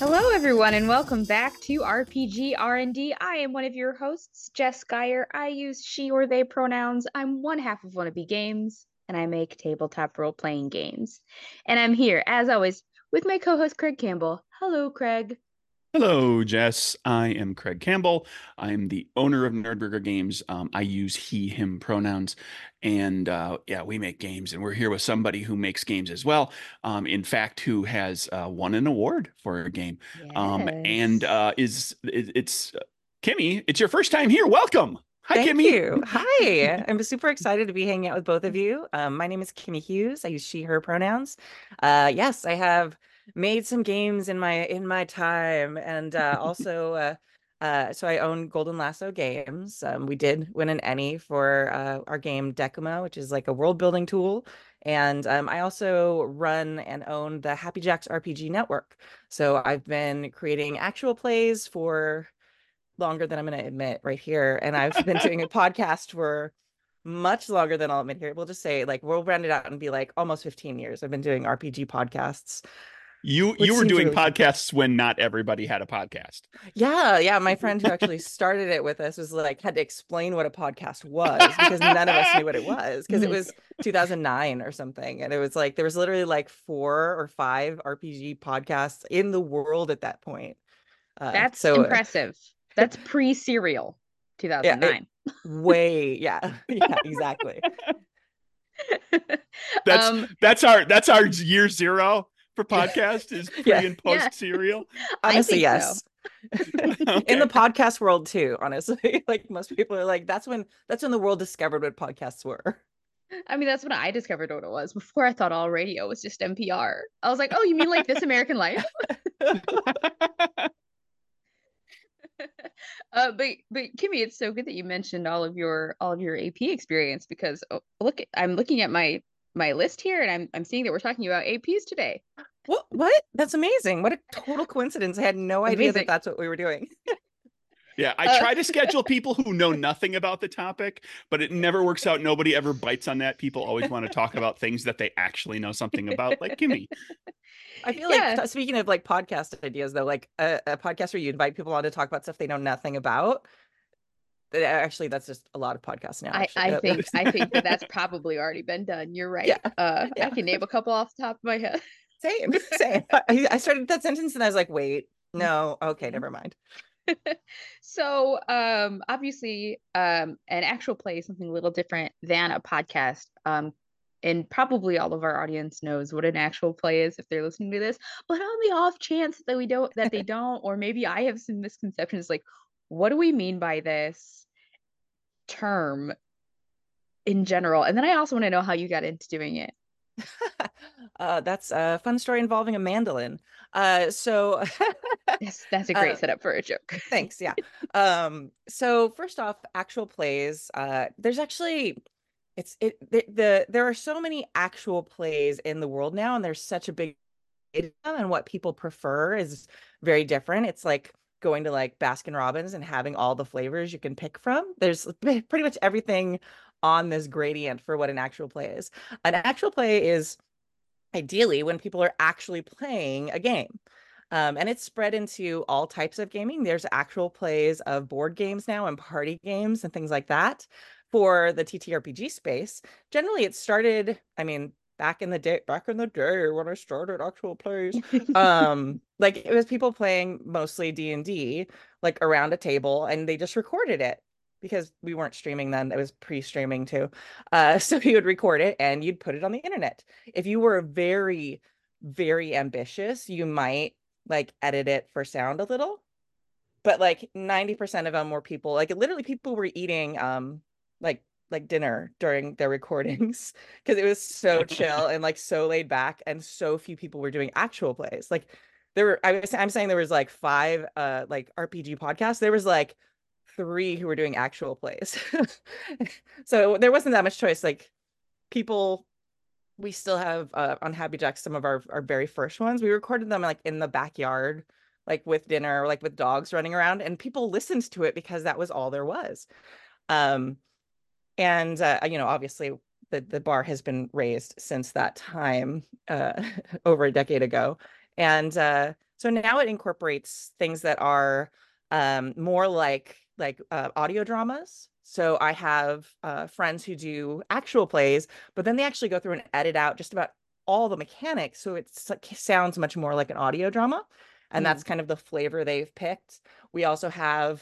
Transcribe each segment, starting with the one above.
Hello, everyone, and welcome back to RPG R&D. I am one of your hosts, Jess Geyer. I use she or they pronouns. I'm one half of Wannabe Games, and I make tabletop role-playing games. And I'm here, as always, with my co-host, Craig Campbell. Hello, Craig. Hello, Jess. I am Craig Campbell. I'm the owner of Nerdburger Games. I use he, him pronouns. And yeah, we make games, and we're here with somebody who makes games as well. In fact, who has won an award for a game. And Yes. it's Kimmy. It's your first time here. Welcome. Hi, Thank Kimmy. you. Hi. I'm super excited to be hanging out with both of you. My name is Kimmy Hughes. I use she, her pronouns. Yes, I have made some games in my time, and so I own Golden Lasso Games. We did win an Emmy for our game Decima, which is like a world building tool. And I also run and own the Happy Jacks RPG Network. So I've been creating actual plays for longer than I'm going to admit right here. And I've been doing a podcast for much longer than I'll admit here. We'll just say, like, we'll round it out and be like almost 15 years. I've been doing RPG podcasts, You which were seems doing really fun. podcasts when not everybody had a podcast. Yeah, yeah. My friend who actually started it with us was like, had to explain what a podcast was because none of us knew what it was because it was 2009 or something. And it was like, there was literally like 4 or 5 RPG podcasts in the world at that point. That's So impressive. That's pre-serial, yeah, it 2009. way, yeah, yeah, exactly. That's Um, that's our year zero for podcast is Yeah, pre and yeah, post serial. I honestly, think so. yes. In the Okay. podcast world too, honestly. Like most people are like, that's when the world discovered what podcasts were. I mean, that's when I discovered what it was. Before I thought all radio was just NPR. I was like, oh, you mean like This American Life? But Kimmy, it's so good that you mentioned all of your AP experience because I'm looking at my list here and I'm seeing that we're talking about APs today. What? That's amazing. What a total coincidence. I had no idea that Amazing. that's what we were doing. Yeah, I Uh, try to schedule people who know nothing about the topic, but it never works out. Nobody ever bites on that. People always want to talk about things that they actually know something about, like Kimmy. I feel like yeah, speaking of like podcast ideas though, like a podcast where you invite people on to talk about stuff they know nothing about. Actually, that's just a lot of podcasts now, I actually. I That think works. I think that that's probably already been done. You're Yeah. right. I Yeah. can name a couple off the top of my head. Same, same. I started that sentence and I was like, wait, no, okay, never mind. So, obviously, an actual play is something a little different than a podcast. And probably all of our audience knows what an actual play is if they're listening to this. But on the off chance that they don't, or maybe I have some misconceptions, like, what do we mean by this term in general? And then I also want to know how you got into doing it. That's a fun story involving a mandolin. So That's a great uh, setup for a joke. thanks, yeah. So first off, actual plays. There's actually there are so many actual plays in the world now, and there's such a big and what people prefer is very different. It's like going to like Baskin Robbins and having all the flavors you can pick from. There's pretty much everything on this gradient for what an actual play is. An actual play is ideally when people are actually playing a game. And it's spread into all types of gaming. There's actual plays of board games now and party games and things like that for the TTRPG space. Generally, it started, I mean, back in the day when I started actual plays, like it was people playing mostly D&D, like around a table, and they just recorded it because we weren't streaming then. It was pre-streaming too. So you would record it and you'd put it on the internet. If you were very, very ambitious, you might like edit it for sound a little. But like 90% of them were people, like literally people were eating like dinner during their recordings because it was so chill and like so laid back and so few people were doing actual plays. Like I'm saying there was like 5 like RPG podcasts. There was like 3 who were doing actual plays. So there wasn't that much choice. Like people, we still have on Happy Jacks some of our very first ones. We recorded them like in the backyard, like with dinner, like with dogs running around, and people listened to it because that was all there was. Um, and obviously the bar has been raised since that time, over a decade ago, and So now it incorporates things that are more like audio dramas. So I have friends who do actual plays, but then they actually go through and edit out just about all the mechanics, so it sounds much more like an audio drama, and that's kind of the flavor they've picked. We also have,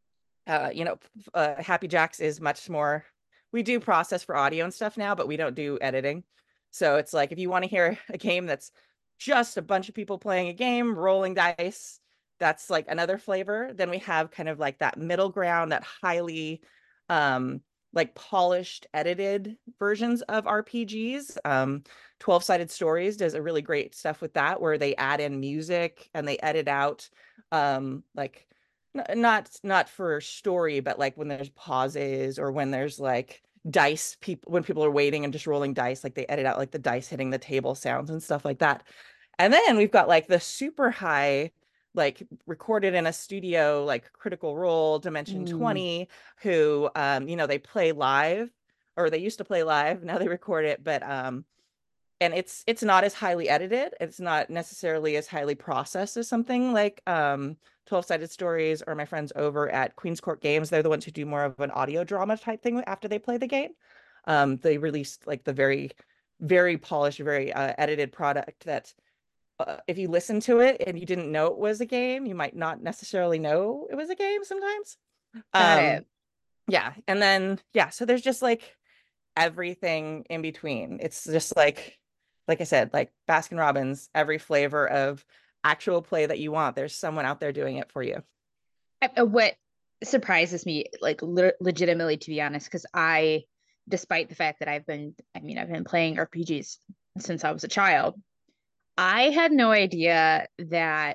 Happy Jacks is much more. We do process for audio and stuff now, but we don't do editing. So it's like if you want to hear a game that's just a bunch of people playing a game, rolling dice, that's like another flavor. Then we have kind of like that middle ground, that highly like polished, edited versions of RPGs. 12-Sided Stories does a really great stuff with that, where they add in music and they edit out like not for story, but like when there's pauses or when there's like dice, when people are waiting and just rolling dice, like they edit out like the dice hitting the table sounds and stuff like that. And then we've got like the super high, like recorded in a studio, like Critical Role, Dimension 20, who they play live, or they used to play live, now they record it, but and it's not as highly edited, it's not necessarily as highly processed as something like 12-Sided Stories or my friends over at Queen's Court Games. They're the ones who do more of an audio drama type thing after they play the game. They released like the very, very polished, very edited product that if you listen to it and you didn't know it was a game, you might not necessarily know it was a game sometimes. Got it. Yeah. And then, yeah, so there's just like everything in between. It's just like I said, like Baskin Robbins, every flavor of actual play that you want, there's someone out there doing it for you. What surprises me, like legitimately, to be honest, because despite the fact that I've been playing RPGs since I was a child, I had no idea that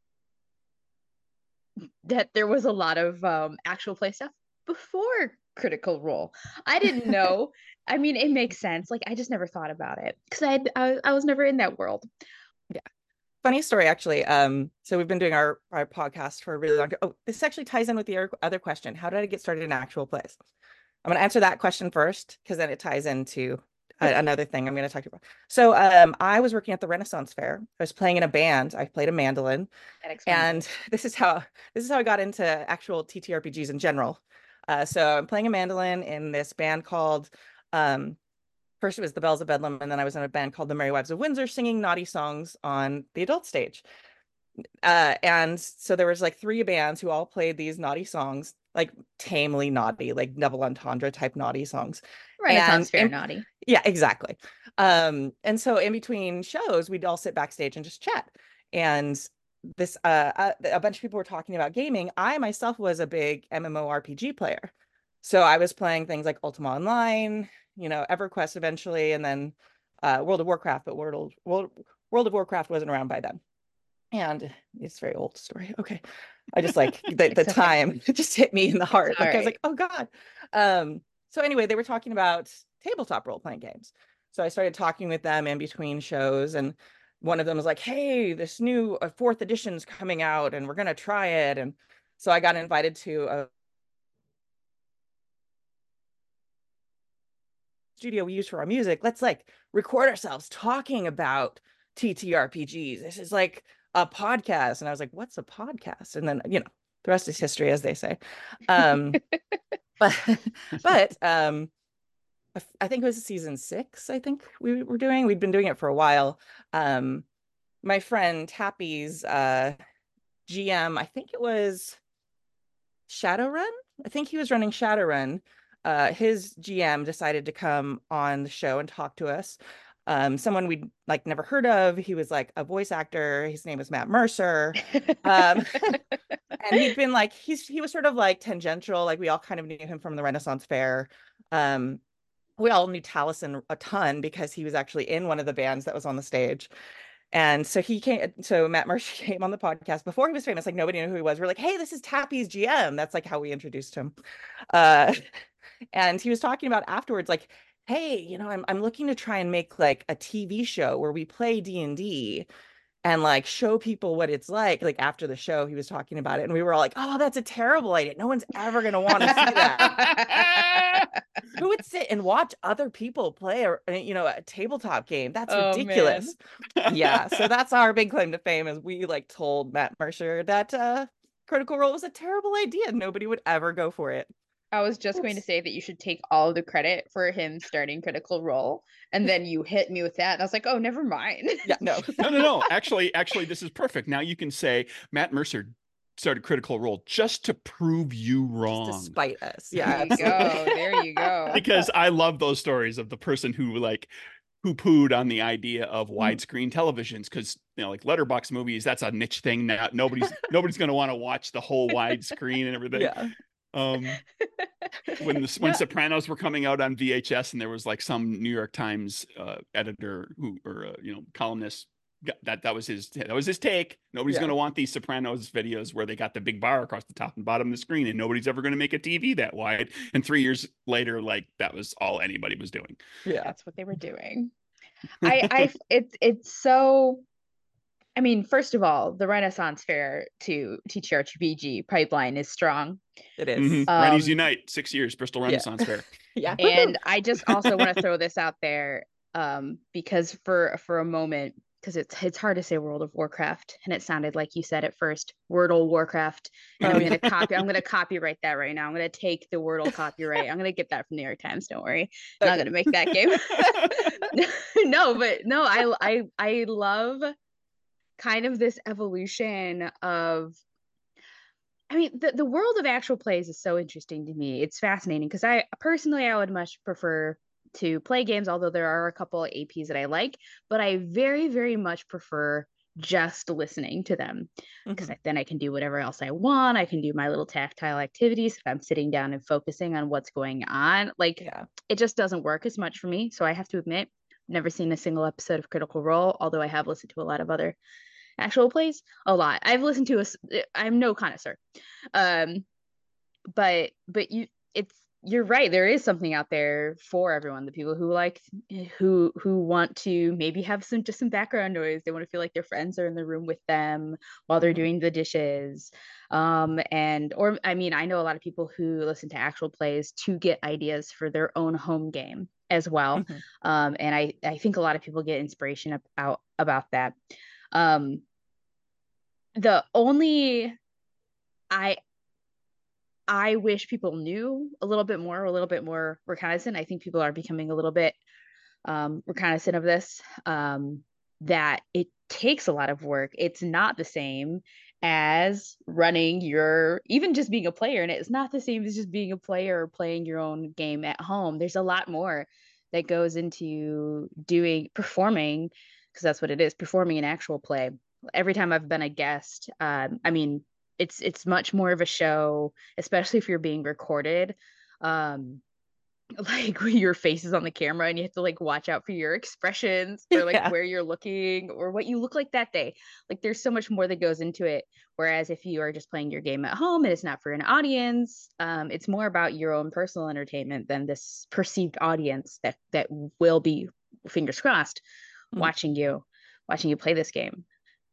there was a lot of actual play stuff before Critical Role. I didn't know. I mean, it makes sense. Like, I just never thought about it because I was never in that world. Yeah. Funny story, actually. So we've been doing our podcast for a really long time. Oh, this actually ties in with the other question. How did I get started in actual plays? I'm going to answer that question first, because then it ties into another thing I'm going to talk about. So I was working at the Renaissance Fair. I was playing in a band. I played a mandolin. And this is how I got into actual TTRPGs in general. So I'm playing a mandolin in this band called, first it was the Bells of Bedlam, and then I was in a band called the Merry Wives of Windsor singing naughty songs on the adult stage. And so there was like 3 bands who all played these naughty songs, like tamely naughty, like double entendre type naughty songs. Renaissance Fair naughty. Yeah, exactly. And so in between shows, we'd all sit backstage and just chat. And this a bunch of people were talking about gaming. I myself was a big MMORPG player. So I was playing things like Ultima Online, EverQuest eventually, and then World of Warcraft, but World of Warcraft wasn't around by then. And it's a very old story. Okay. I just like the time it just hit me in the heart. Like, I was like, oh God. So anyway, they were talking about tabletop role-playing games. So I started talking with them in between shows, and one of them was like, hey, this new 4th edition's coming out and we're going to try it. And so I got invited to a studio we use for our music. Let's like record ourselves talking about TTRPGs. This is like a podcast. And I was like, what's a podcast? And then, the rest is history, as they say. But I think it was season 6. I think we'd been doing it for a while. My friend Happy's GM, I think it was Shadowrun. I think he was running Shadowrun. His GM decided to come on the show and talk to us. Someone we'd like never heard of. He was like a voice actor. His name was Matt Mercer. And he'd been like, he was sort of like tangential. Like we all kind of knew him from the Renaissance Fair. We all knew Taliesin a ton because he was actually in one of the bands that was on the stage. And so Matt Mercer came on the podcast before he was famous. Like nobody knew who he was. We're like, hey, this is Tappy's GM. That's like how we introduced him. And he was talking about afterwards, like, hey, I'm looking to try and make like a TV show where we play D&D. and like show people what it's like after the show he was talking about it and we were all like, oh, that's a terrible idea, no one's ever going to want to see that. Who would sit and watch other people play a tabletop game? That's Oh, ridiculous. man. Yeah, so that's our big claim to fame, is we like told Matt Mercer that Critical Role was a terrible idea, nobody would ever go for it. I was just going to say that you should take all of the credit for him starting Critical Role, and then you hit me with that, and I was like, oh, never mind. Yeah, no. No. Actually, this is perfect. Now you can say Matt Mercer started Critical Role just to prove you wrong. Just to spite us. Yeah, There you go. There you go. Because I love those stories of the person who like poo-pooed on the idea of widescreen televisions, because like letterbox movies, that's a niche thing now. Nobody's going to want to watch the whole widescreen and everything. Yeah. When Sopranos were coming out on VHS, and there was like some New York Times editor columnist, that was his take. Nobody's going to want these Sopranos videos where they got the big bar across the top and bottom of the screen, and nobody's ever going to make a TV that wide. And 3 years later, like, that was all anybody was doing. Yeah, that's what they were doing. It's so. I mean, first of all, the Renaissance Fair to TTRPG pipeline is strong. It is. Rennies Unite, 6 years, Bristol Renaissance Fair. Yeah. And I just also want to throw this out there, because for a moment, because it's hard to say World of Warcraft, and it sounded like you said at first, Wordle Warcraft. And I'm gonna copyright that right now. I'm gonna take the Wordle copyright. I'm gonna get that from New York Times. Don't worry. I'm not gonna make that game. No, I love kind of this evolution of, I mean, the world of actual plays is so interesting to me. It's fascinating because I would much prefer to play games, although there are a couple of APs that I like, but I very, very much prefer just listening to them, because then I can do whatever else I want. I can do my little tactile activities if I'm sitting down and focusing on what's going on. It just doesn't work as much for me. So I have to admit, never seen a single episode of Critical Role, although I have listened to a lot of other actual plays. A lot. I've listened to I'm no connoisseur. But you're right, there is something out there for everyone. The people who want to maybe have some background noise. They want to feel like their friends are in the room with them while they're doing the dishes. I know a lot of people who listen to actual plays to get ideas for their own home game as well. And I think a lot of people get inspiration about that. The only I wish people knew a little bit more reconnaissant. I think people are becoming a little bit reconnaissant of this, that it takes a lot of work. It's not the same as running even just being a player, and it's not the same as just being a player or playing your own game at home. There's a lot more that goes into performing, because that's what it is, performing an actual play. Every time I've been a guest, it's much more of a show, especially if you're being recorded. Like your face is on the camera and you have to like watch out for your expressions, or like where you're looking or what you look like that day. Like there's so much more that goes into it. Whereas if you are just playing your game at home and it's not for an audience, it's more about your own personal entertainment than this perceived audience that will be, fingers crossed, watching you play this game.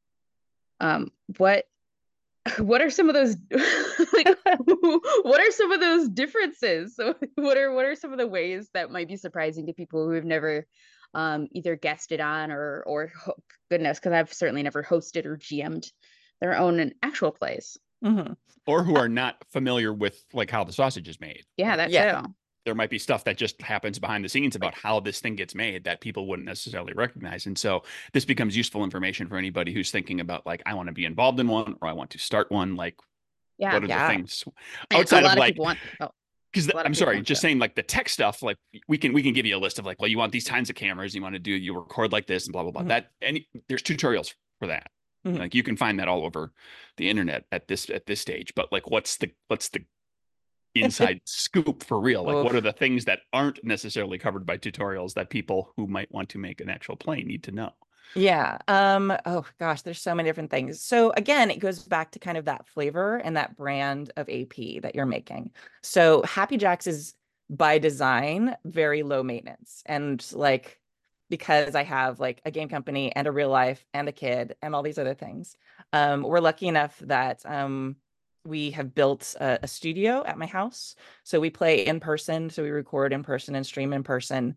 What are some of those what are some of those differences? So what are some of the ways that might be surprising to people who have never either guested on or goodness, because I've certainly never hosted or GM'd their own actual plays, or who are not familiar with like how the sausage is made. Too. There might be stuff that just happens behind the scenes about how this thing gets made that people wouldn't necessarily recognize. And so this becomes useful information for anybody who's thinking about like, I want to be involved in one, or I want to start one. Like, what are the things outside of like, because I'm sorry, just saying like the tech stuff, like we can give you a list of like, well, you want these kinds of cameras, you want to you record like this and blah, blah, blah. There's tutorials for that. Like you can find that all over the internet at this stage, but like, what's the inside scoop for real? Like, what are the things that aren't necessarily covered by tutorials that people who might want to make an actual play need to know? Oh gosh, there's so many different things. So again, it goes back to kind of that flavor and that brand of AP that you're making. So Happy Jacks is by design very low maintenance, and like because I have like a game company and a real life and a kid and all these other things. We're lucky enough that we have built a studio at my house. So we play in person. So we record in person and stream in person.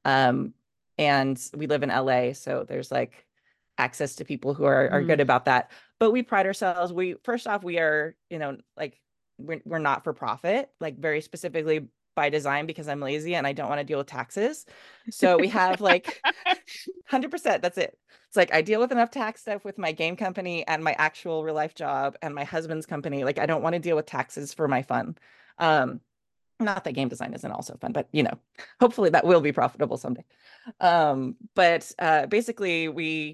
And we live in LA. So there's like access to people who are good about that. But we pride ourselves. First off, we are, like we're not for profit, like very specifically by design, because I'm lazy and I don't want to deal with taxes. So we have like 100%, that's it. It's like I deal with enough tax stuff with my game company and my actual real life job and my husband's company. Like I don't want to deal with taxes for my fun. Not that game design isn't also fun, but hopefully that will be profitable someday. But basically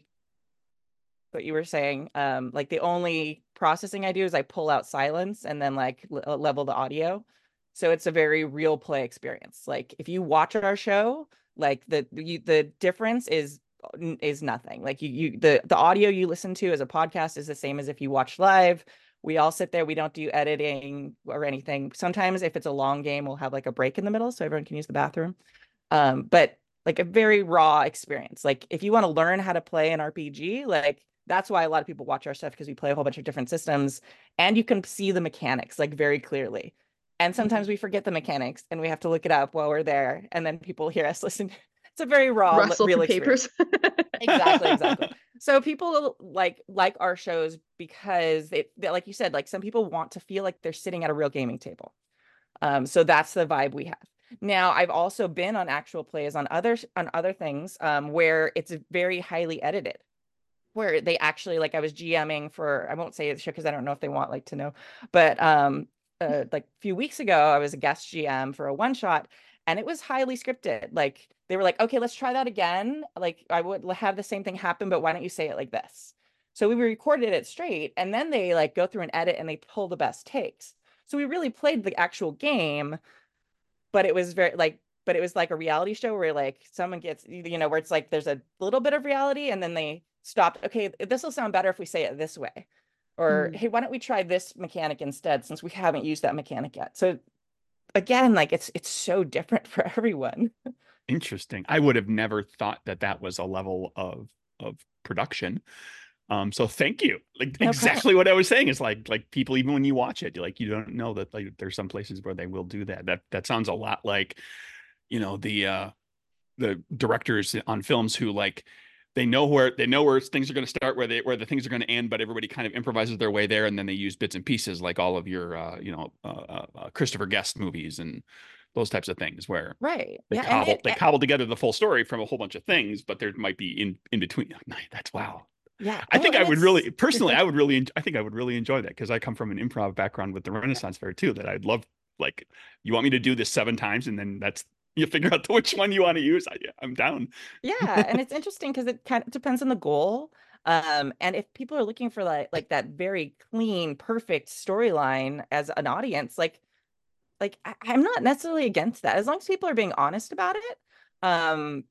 what you were saying, like the only processing I do is I pull out silence and then like level the audio. So it's a very real play experience. Like if you watch our show, like the difference is nothing. Like the audio you listen to as a podcast is the same as if you watch live. We all sit there. We don't do editing or anything. Sometimes if it's a long game, we'll have like a break in the middle so everyone can use the bathroom. But like a very raw experience. Like if you want to learn how to play an RPG, like that's why a lot of people watch our stuff, because we play a whole bunch of different systems and you can see the mechanics like very clearly. And sometimes we forget the mechanics and we have to look it up while we're there. And then people hear us listen. It's a very raw, real experience. Exactly. So people like our shows because they, like you said, like some people want to feel like they're sitting at a real gaming table. So that's the vibe we have. Now, I've also been on actual plays on other things where it's very highly edited, where they actually, like I was GMing for, I won't say the show because I don't know if they want like to know, but like a few weeks ago, I was a guest GM for a one shot and it was highly scripted. Like they were like, okay, let's try that again. Like I would have the same thing happen, but why don't you say it like this? So we recorded it straight and then they like go through an edit and they pull the best takes. So we really played the actual game, but it was but it was like a reality show where like someone gets, where it's like there's a little bit of reality and then they stop. Okay, this will sound better if we say it this way. Or, hey, why don't we try this mechanic instead, since we haven't used that mechanic yet? So again, like it's so different for everyone. Interesting. I would have never thought that was a level of production. So thank you. Like no exactly problem. What I was saying is like people, even when you watch it, like you don't know that like there's some places where they will do that. That sounds a lot like, the directors on films who like they know where things are going to start, where the things are going to end, but everybody kind of improvises their way there, and then they use bits and pieces, like all of your Christopher Guest movies and those types of things, where they cobble together the full story from a whole bunch of things, but there might be in between. That's wow. Yeah, I think I would really personally, I think I would really enjoy that, because I come from an improv background with the Renaissance Fair too. That I'd love, like, you want me to do this 7 times, and then you figure out which one you want to use. I'm down. Yeah, and it's interesting because it kind of depends on the goal. And if people are looking for like that very clean, perfect storyline as an audience, like I'm not necessarily against that, as long as people are being honest about it.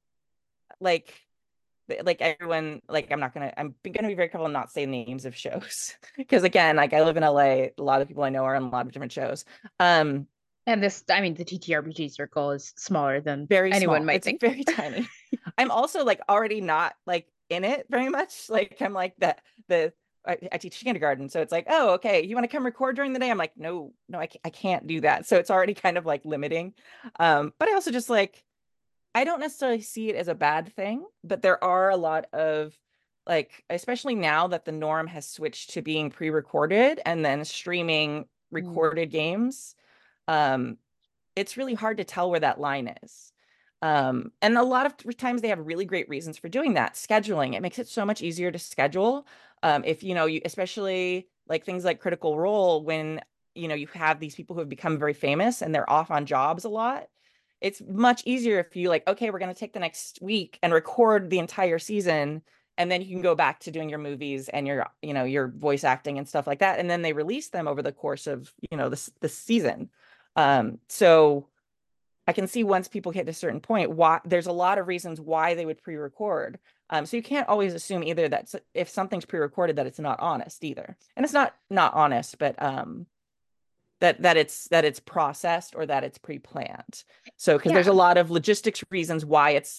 Like everyone, like I'm gonna be very careful not saying names of shows because again, like I live in LA, a lot of people I know are on a lot of different shows. And the TTRPG circle is smaller than anyone might think. Very tiny. I'm also like already not like in it very much. Like I'm like I teach kindergarten, so it's like, oh, okay, you want to come record during the day? I'm like, no, I can't do that. So it's already kind of like limiting. But I also just like, I don't necessarily see it as a bad thing, but there are a lot of like, especially now that the norm has switched to being pre-recorded and then streaming recorded games. It's really hard to tell where that line is. And a lot of times they have really great reasons for doing that. Scheduling, it makes it so much easier to schedule. If you especially like things like Critical Role, when you have these people who have become very famous and they're off on jobs a lot, it's much easier if you like, okay, we're going to take the next week and record the entire season, and then you can go back to doing your movies and your voice acting and stuff like that, and then they release them over the course of this season. So I can see once people hit a certain point, why there's a lot of reasons why they would pre-record. So you can't always assume either that if something's pre-recorded that it's not honest either. And it's not honest, but that it's processed or that it's pre-planned. So because there's a lot of logistics reasons why it's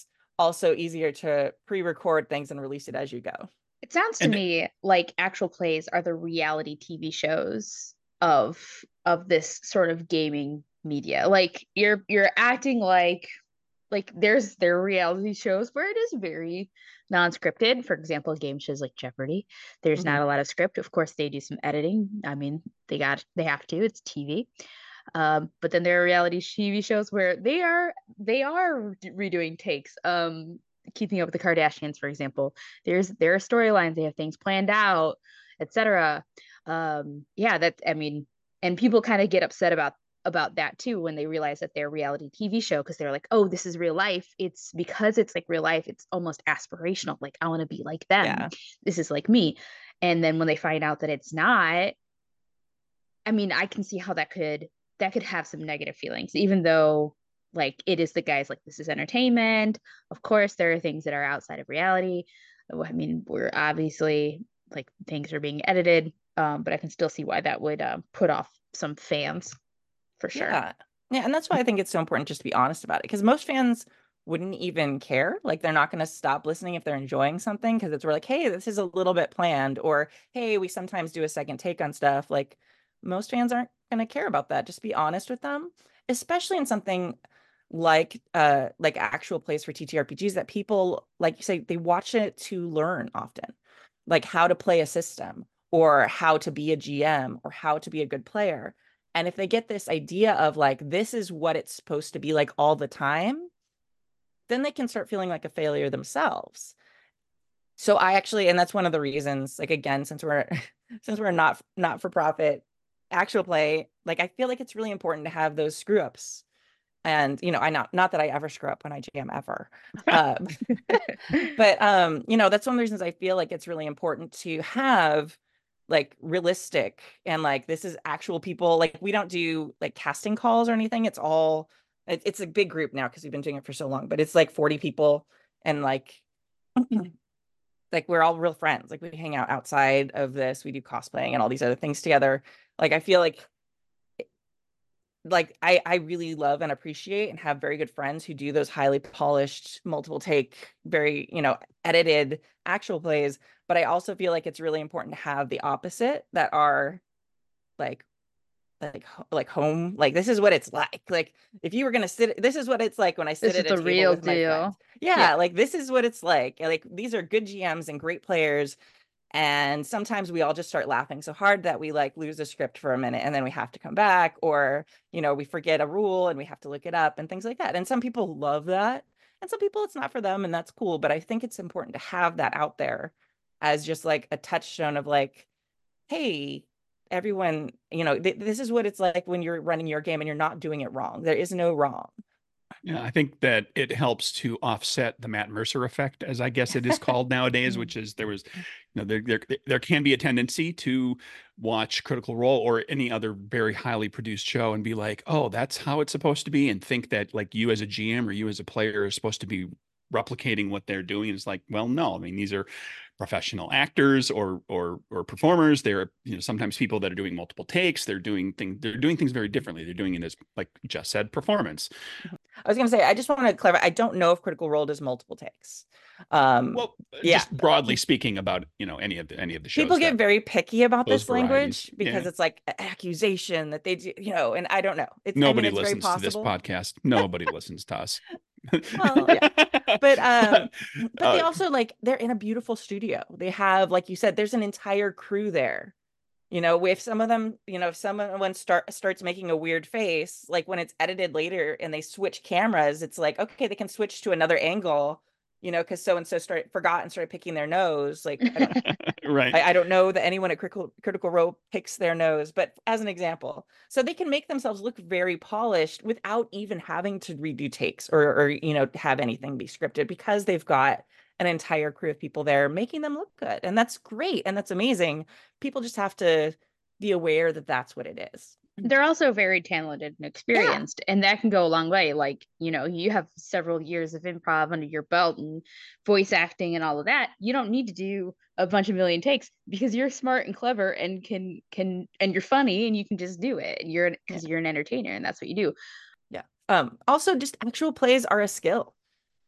also easier to pre-record things and release it as you go. It sounds to And me like actual plays are the reality TV shows of this sort of gaming media. Like you're acting like there are reality shows where it is very non-scripted. For example, game shows like Jeopardy. There's Mhm. not a lot of script. Of course, they do some editing. I mean, they have to. It's TV. But then there are reality TV shows where they are redoing takes. Keeping Up with the Kardashians, for example. There are storylines. They have things planned out, etc. Yeah, that I mean, and people kind of get upset about that too when they realize that they're a reality TV show because they're like, oh, this is real life. It's because it's like real life. It's almost aspirational. Like I want to be like them. Yeah. This is like me. And then when they find out that it's not, I mean, I can see how that could have some negative feelings, even though like it is the guys like this is entertainment. Of course, there are things that are outside of reality. I mean, we're obviously like things are being edited, but I can still see why that would put off some fans for sure. Yeah. Yeah. And that's why I think it's so important just to be honest about it. Because most fans wouldn't even care. Like they're not going to stop listening if they're enjoying something because it's we're like, hey, this is a little bit planned, or hey, we sometimes do a second take on stuff. Like most fans aren't going to care about that. Just be honest with them, especially in something like actual plays for TTRPGs that people, like you say, they watch it to learn often, like how to play a system or how to be a GM or how to be a good player. And if they get this idea of like, this is what it's supposed to be like all the time, then they can start feeling like a failure themselves. So I actually, and that's one of the reasons, like again, since we're since we're not for profit actual play, like I feel like it's really important to have those screw ups. And I not that I ever screw up when I jam ever. Uh, but that's one of the reasons I feel like it's really important to have like realistic and like this is actual people. Like we don't do like casting calls or anything. It's a big group now because we've been doing it for so long, but it's like 40 people and like we're all real friends. Like we hang out outside of this, we do cosplaying and all these other things together. Like I feel like I really love and appreciate and have very good friends who do those highly polished, multiple take, very, edited actual plays. But I also feel like it's really important to have the opposite that are like like home. Like this is what it's like. Like if you were gonna sit, this is what it's like when I sit This is at a the table real with my friends. deal. Yeah. Yeah, like this is what it's like. Like these are good GMs and great players and sometimes we all just start laughing so hard that we like lose the script for a minute and then we have to come back, or, we forget a rule and we have to look it up and things like that. And some people love that. And some people it's not for them and that's cool. But I think it's important to have that out there as just like a touchstone of like, hey, everyone, this is what it's like when you're running your game and you're not doing it wrong. There is no wrong. Yeah, I think that it helps to offset the Matt Mercer effect, as I guess it is called nowadays, which is there can be a tendency to watch Critical Role or any other very highly produced show and be like, oh, that's how it's supposed to be, and think that like you as a GM or you as a player are supposed to be replicating what they're doing. It's like, well, no, I mean, these are professional actors or performers. They're sometimes people that are doing multiple takes. They're doing things very differently. They're doing it as, like Jess said, performance. I was going to say, I just want to clarify. I don't know if Critical Role does multiple takes. Well, Yeah, just broadly speaking about any of the people shows get that very picky about those this varieties. language because Yeah. it's like an accusation that they do, and I don't know. I mean, Nobody it's very listens to this possible. podcast. Nobody listens to us. Well, yeah. But But, but they also like they're in a beautiful studio. They have, like you said, there's an entire crew there. If some of them, if someone starts making a weird face, like when it's edited later and they switch cameras, it's like, okay, they can switch to another angle, because so and so forgot and started picking their nose. Like, I don't right. I don't know that anyone at Critical Role picks their nose, but as an example, so they can make themselves look very polished without even having to redo takes or have anything be scripted because they've got an entire crew of people there making them look good, and that's great and that's amazing. People just have to be aware that that's what it is. They're also very talented and Yeah, experienced, and that can go a long way. Like, you have several years of improv under your belt and voice acting and all of that. You don't need to do a bunch of million takes because you're smart and clever and can and you're funny and you can just do it. yeah, Because you're an entertainer and that's what you do. yeah. Also, just actual plays are a skill.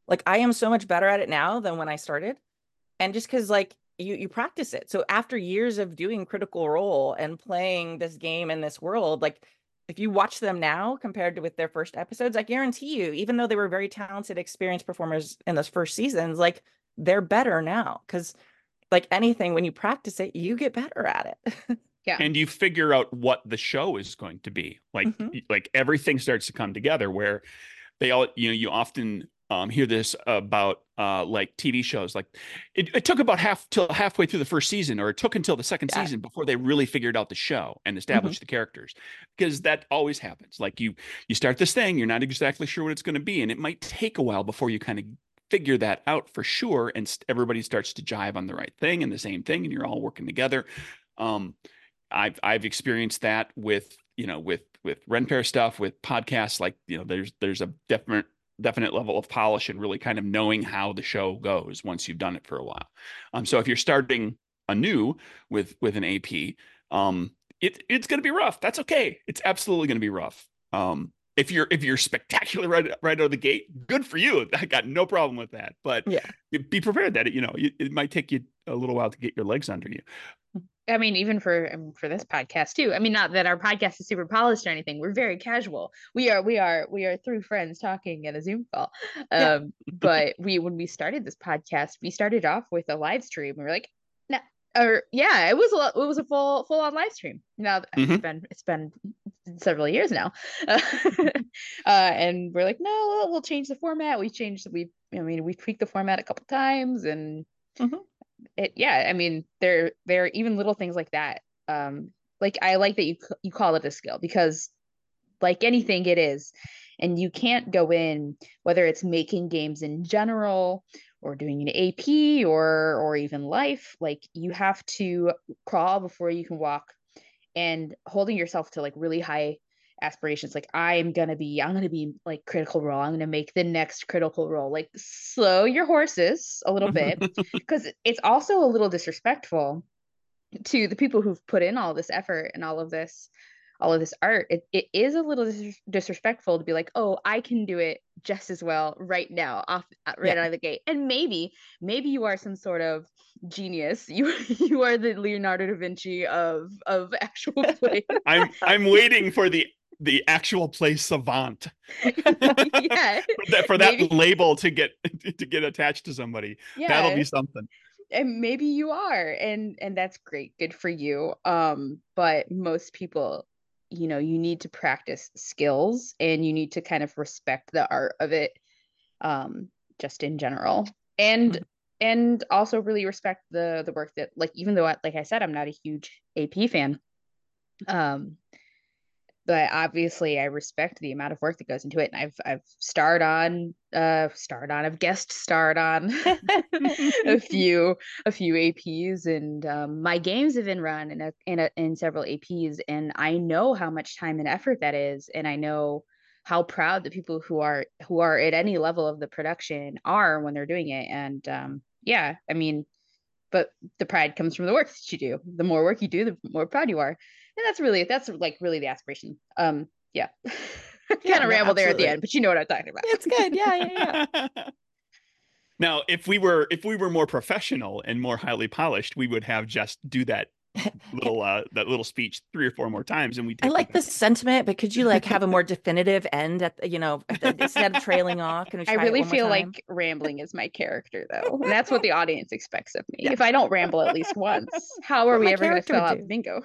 Like I am so much better at it now than when I started. And just because like you practice it. So after years of doing Critical Role and playing this game in this world, like if you watch them now compared to with their first episodes, I guarantee you, even though they were very talented, experienced performers in those first seasons, like they're better now. Because like anything, when you practice it, you get better at it. Yeah. And you figure out what the show is going to be. Like everything starts to come together where they all, you often hear this about like TV shows. Like it took about halfway through the first season, or it took until the second season before they really figured out the show and established the characters, because that always happens. Like you start this thing, you're not exactly sure what it's going to be, and it might take a while before you kind of figure that out for sure, and everybody starts to jive on the right thing and the same thing, and you're all working together. I've experienced that with Ren Pair stuff, with podcasts. Like, there's a definite level of polish and really kind of knowing how the show goes once you've done it for a while. So if you're starting anew with an AP, it's going to be rough. That's okay. It's absolutely going to be rough. If you're spectacular right out of the gate, good for you. I got no problem with that. But be prepared that it might take you a little while to get your legs under you. I mean, even for this podcast too. I mean, not that our podcast is super polished or anything. We're very casual. We are three friends talking in a Zoom call. But when we started this podcast, we started off with a live stream. We were like, nah, it was a full on live stream. Now it's been several years now, and we're like, no, we'll change the format. We tweaked the format a couple times, and I mean, there are even little things like that. Like I like that you call it a skill, because like anything it is, and you can't go in, whether it's making games in general or doing an AP or even life, like you have to crawl before you can walk, and holding yourself to like really high aspirations. Like I'm gonna be like Critical Role. I'm gonna make the next Critical Role. Like slow your horses a little bit, because it's also a little disrespectful to the people who've put in all this effort and all of this art. It is a little disrespectful to be like, oh, I can do it just as well right now, out of the gate. And maybe you are some sort of genius. You are the Leonardo da Vinci of actual play. I'm waiting for the actual play savant. for that label to get attached to somebody. That'll be something. And maybe you are, and that's great, good for you. But most people, you need to practice skills, and you need to kind of respect the art of it, just in general, and also really respect the work that, like, even though like I said, I'm not a huge AP fan, but obviously I respect the amount of work that goes into it. And I've I've guest starred on a few APs, and my games have been run in several APs, and I know how much time and effort that is, and I know how proud the people who are at any level of the production are when they're doing it. And I mean, but the pride comes from the work that you do. The more work you do, the more proud you are. And that's really the aspiration. Kind of ramble there at the end, but you know what I'm talking about. It's good. Yeah. Now, if we were more professional and more highly polished, we would have just do that little speech 3 or 4 more times, and I like the sentiment, but could you like have a more definitive end instead of trailing off? I really feel like rambling is my character, though, and that's what the audience expects of me. If I don't ramble at least once, how are we ever going to fill out the bingo?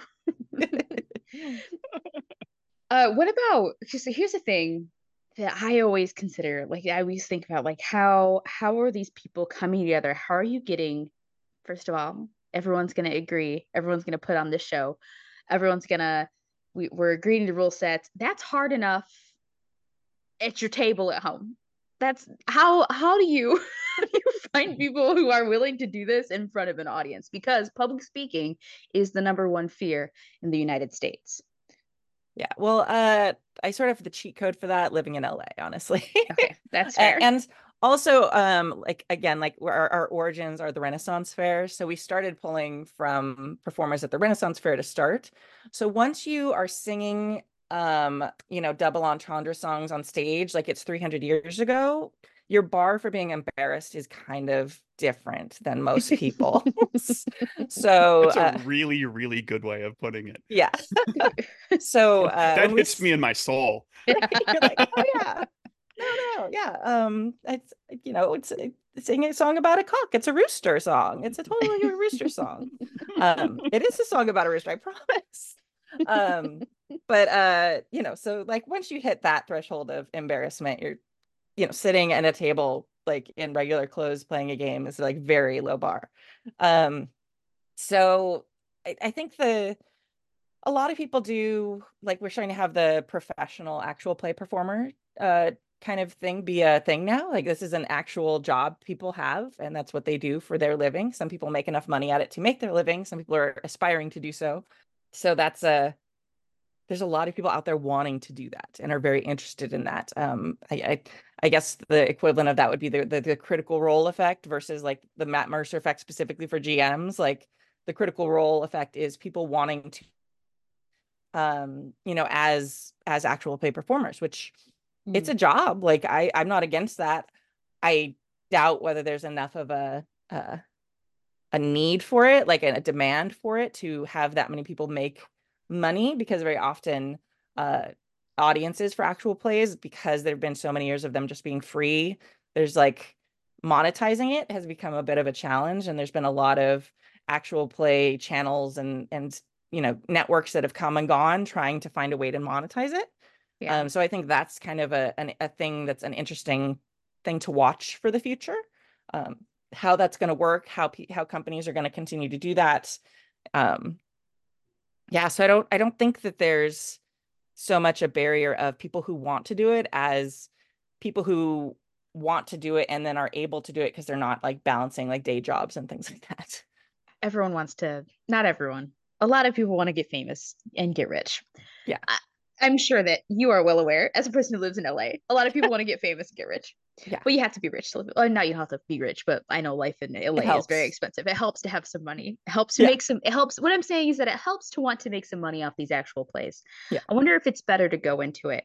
What about, here's the thing that I always consider, like I always think about, like how are these people coming together? How are you getting, first of all, everyone's going to agree, everyone's going to put on this show, we're agreeing to rule sets. That's hard enough at your table at home. That's how do you find people who are willing to do this in front of an audience? Because public speaking is the number one fear in the United States. Yeah, well, I sort of have the cheat code for that, living in LA, honestly. Okay, that's fair. And also, like our origins are the Renaissance Fair, so we started pulling from performers at the Renaissance Fair to start. So once you are singing, double entendre songs on stage, like it's 300 years ago, your bar for being embarrassed is kind of different than most people. So That's a really, really good way of putting it. yeah. So that hits me in my soul. You're like, oh yeah. No, yeah. It's sing a song about a cock. It's a rooster song. It's a totally a rooster song. It is a song about a rooster, I promise. But so like once you hit that threshold of embarrassment, you're sitting at a table like in regular clothes playing a game is like very low bar. So I think a lot of people do, like, we're starting to have the professional actual play performer kind of thing be a thing now. Like, this is an actual job people have, and that's what they do for their living. Some people make enough money at it to make their living. Some people are aspiring to do so. So there's a lot of people out there wanting to do that and are very interested in that. I guess the equivalent of that would be the Critical Role effect versus like the Matt Mercer effect specifically for GMs. Like the Critical Role effect is people wanting to as actual play performers, which it's a job. Like I'm not against that. I doubt whether there's enough of a need for it, like a demand for it, to have that many people make money, because very often audiences for actual plays, because there have been so many years of them just being free, there's like monetizing it has become a bit of a challenge, and there's been a lot of actual play channels and networks that have come and gone trying to find a way to monetize it. Yeah. So I think that's kind of a thing that's an interesting thing to watch for the future. How that's going to work, how companies are going to continue to do that. Yeah, so I don't think that there's so much a barrier of people who want to do it as people who want to do it and then are able to do it because they're not like balancing like day jobs and things like that. Everyone wants to, not everyone. A lot of people want to get famous and get rich. Yeah. I'm sure that you are well aware, as a person who lives in LA, a lot of people want to get famous and get rich. Yeah. But you have to be rich to live. Well, now you don't have to be rich, but I know life in LA is very expensive. It helps to have some money. It helps to make some, it helps. What I'm saying is that it helps to want to make some money off these actual plays. Yeah. I wonder if it's better to go into it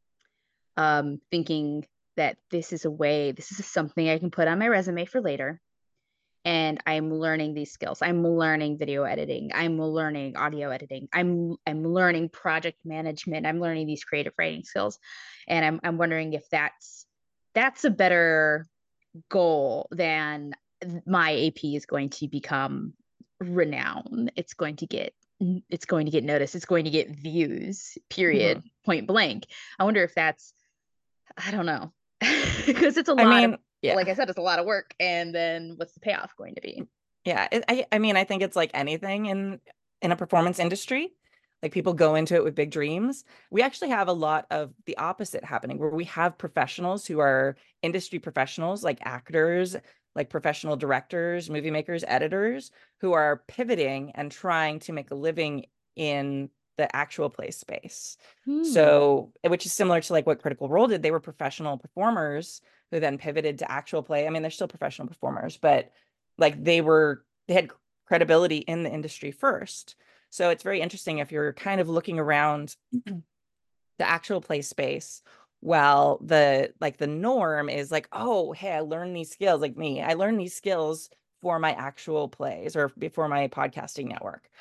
thinking that this is something I can put on my resume for later. And I'm learning these skills. I'm learning video editing. I'm learning audio editing. I'm learning project management. I'm learning these creative writing skills. And I'm wondering if that's a better goal than my AP is going to become renowned. It's going to get noticed. It's going to get views, period, point blank. I wonder if that's, I don't know. Because it's a lot like I said, it's a lot of work. And then what's the payoff going to be? Yeah. I mean, I think it's like anything in a performance industry. Like, people go into it with big dreams. We actually have a lot of the opposite happening, where we have professionals who are industry professionals, like actors, like professional directors, movie makers, editors, who are pivoting and trying to make a living in the actual play space. So, which is similar to like what Critical Role did. They were professional performers who then pivoted to actual play. I mean, they're still professional performers, but like they had credibility in the industry first. So it's very interesting if you're kind of looking around the actual play space. Well, the norm is like, oh, hey, I learned these skills. Like me, I learned these skills for my actual plays or before my podcasting network.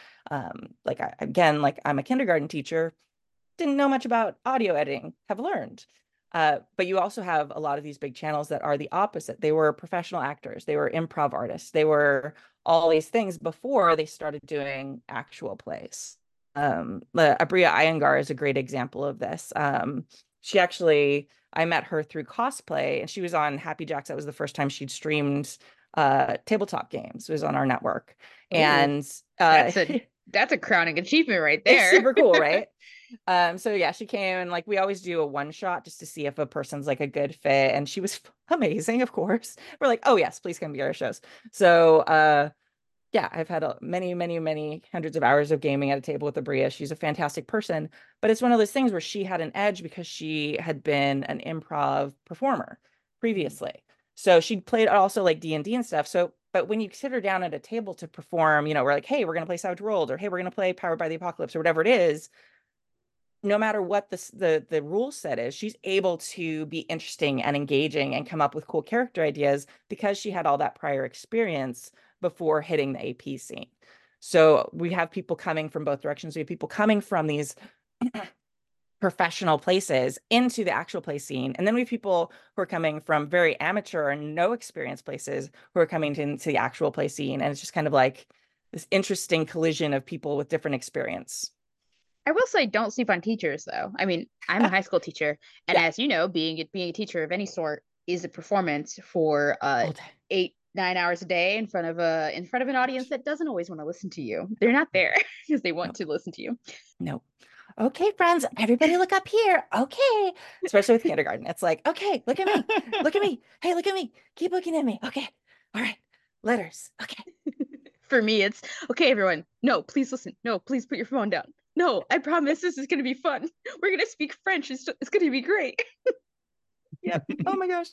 I'm a kindergarten teacher, didn't know much about audio editing, have learned. But you also have a lot of these big channels that are the opposite. They were professional actors. They were improv artists. They were all these things before they started doing actual plays. Abria Iyengar is a great example of this. I met her through cosplay, and she was on Happy Jacks. That was the first time she'd streamed tabletop games. It was on our network. Ooh, and that's a crowning achievement right there. It's super cool, right? So yeah, she came, and like we always do a one shot just to see if a person's like a good fit, and she was amazing. Of course, we're like, oh yes, please come to our shows. So yeah, I've had many hundreds of hours of gaming at a table with Abria. She's a fantastic person, but it's one of those things where she had an edge because she had been an improv performer previously. So she played also like D&D and stuff. So, but when you sit her down at a table to perform, we're like, hey, we're going to play Savage World, or hey, we're going to play Powered by the Apocalypse, or whatever it is. no matter what the rule set is, she's able to be interesting and engaging and come up with cool character ideas because she had all that prior experience before hitting the AP scene. So we have people coming from both directions. We have people coming from these professional places into the actual play scene. And then we have people who are coming from very amateur and no experience places who are coming into the actual play scene. And it's just kind of like this interesting collision of people with different experience. I will say, don't sleep on teachers, though. I mean, I'm a high school teacher, and Yeah. as you know, being a teacher of any sort is a performance for All day. 8-9 hours a day in front of an audience that doesn't always want to listen to you. They're not there because they want to listen to you. No. Okay, friends, everybody look up here. Okay. Especially with kindergarten. It's like, okay, look at me. Look at me. Hey, look at me. Keep looking at me. Okay. All right. Letters. Okay. For me, it's okay, everyone. No, please listen. No, please put your phone down. No, I promise this is going to be fun. We're going to speak French. It's going to be great. Yep. Oh my gosh.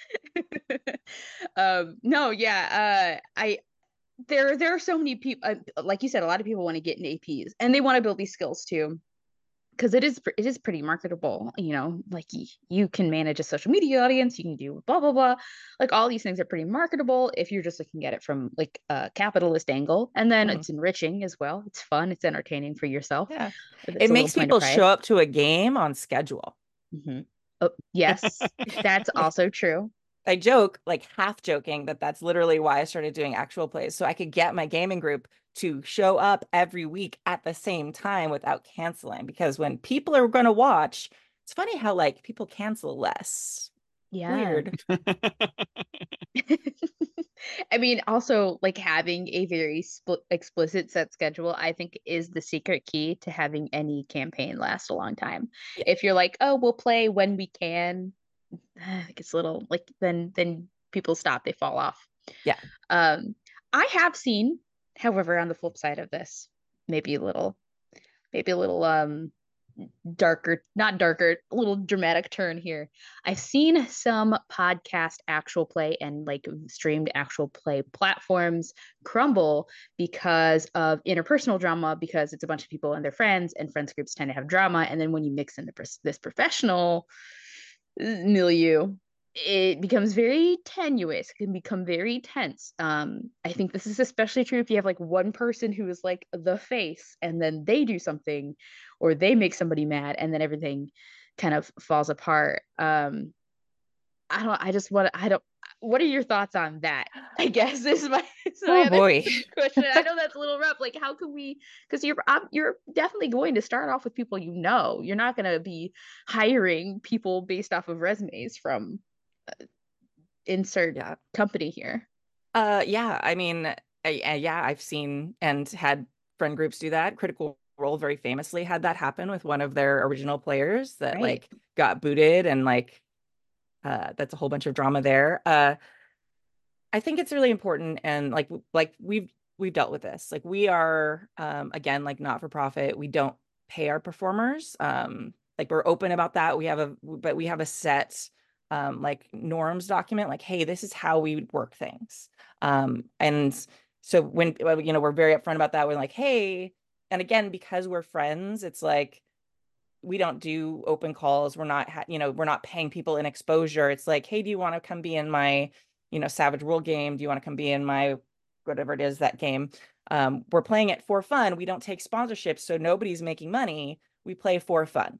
No, yeah. There are so many people, like you said, a lot of people want to get in APs and they want to build these skills too, because it is pretty marketable. Like you can manage a social media audience, you can do blah blah blah, like all these things are pretty marketable if you're just looking at it from like a capitalist angle, and then it's enriching as well. It's fun, it's entertaining for yourself. Yeah. It's It a little makes point of people pride. show up to a game on schedule. Mm-hmm. Oh, yes, that's also true. I joke, like half joking, that that's literally why I started doing actual plays. So I could get my gaming group to show up every week at the same time without canceling. Because when people are going to watch, it's funny how like people cancel less. Yeah. Weird. I mean, also like having a very explicit set schedule, I think is the secret key to having any campaign last a long time. Yeah. If you're like, oh, we'll play when we can, it gets a little like then people stop, they fall off. Yeah. I have seen, however, on the flip side of this, maybe a little darker, not darker, a little dramatic turn here. I've seen some podcast actual play and like streamed actual play platforms crumble because of interpersonal drama, because it's a bunch of people and their friends, and friends groups tend to have drama. And then when you mix in this professional milieu, it becomes very tenuous. It can become very tense. I think this is especially true if you have like one person who is like the face, and then they do something, or they make somebody mad, and then everything kind of falls apart. I don't. What are your thoughts on that? I guess is my Oh boy. question. I know that's a little rough. Like, how can we? Because you're definitely going to start off with people you know. You're not going to be hiring people based off of resumes from insert company here. Yeah. I mean, yeah, I've seen and had friend groups do that. Critical Role very famously had that happen with one of their original players that like got booted, and like that's a whole bunch of drama there. I think it's really important, and like we've dealt with this. Like we are again like not for profit. We don't pay our performers. Like we're open about that. We have a set like norms document, like, hey, this is how we would work things. And so when we're very upfront about that, we're like, hey, and again, because we're friends, it's like we don't do open calls. We're not we're not paying people in exposure. It's like, hey, do you want to come be in my Savage World game? Do you want to come be in my whatever it is, that game? We're playing it for fun. We don't take sponsorships, so nobody's making money. We play for fun.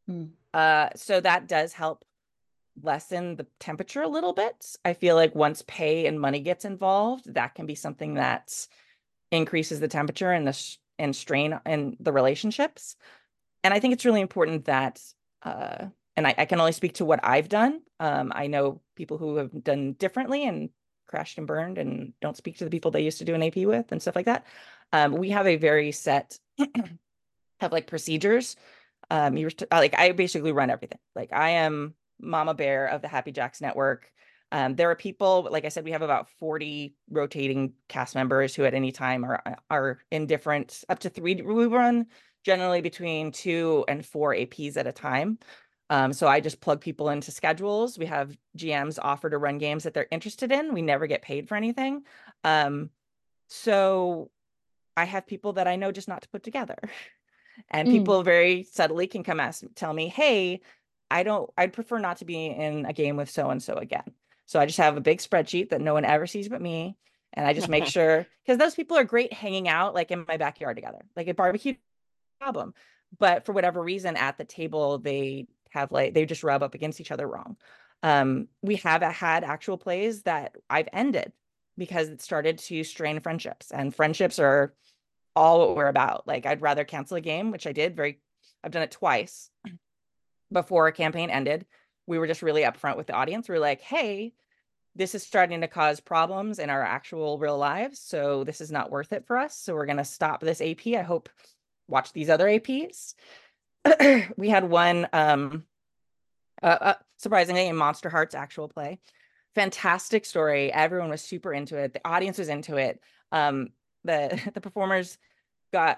So that does help lessen the temperature a little bit. I feel like once pay and money gets involved, that can be something that increases the temperature and strain in the relationships. And I think it's really important that and I can only speak to what I've done. I know people who have done differently and crashed and burned and don't speak to the people they used to do an AP with and stuff like that. We have a very set have like procedures. Like I basically run everything. Like I am Mama Bear of the Happy Jacks network. There are people, like I said, we have about 40 rotating cast members who at any time are in different, up to 3. We run generally between 2 and 4 APs at a time. So I just plug people into schedules. We have GMs offer to run games that they're interested in. We never get paid for anything. So I have people that I know just not to put together. And people very subtly can come tell me, hey, I'd prefer not to be in a game with so and so again. So I just have a big spreadsheet that no one ever sees but me. And I just make sure, because those people are great hanging out like in my backyard together, like a barbecue problem. But for whatever reason at the table, they just rub up against each other wrong. We have had actual plays that I've ended because it started to strain friendships, and friendships are all what we're about. Like I'd rather cancel a game, which I've done it twice before a campaign ended. We were just really upfront with the audience. We were like, hey, this is starting to cause problems in our actual real lives. So this is not worth it for us. So we're going to stop this AP. I hope watch these other APs. We had one, surprisingly, in Monster Hearts actual play. Fantastic story. Everyone was super into it. The audience was into it. The performers got,